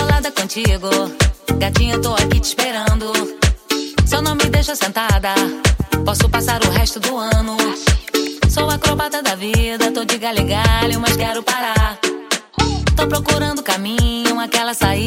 bolada contigo, gatinha, tô aqui te esperando. Só não me deixa sentada, posso passar o resto do ano. Sou acrobata da vida, tô de galho em galho, mas quero parar. Tô procurando caminho, aquela saída.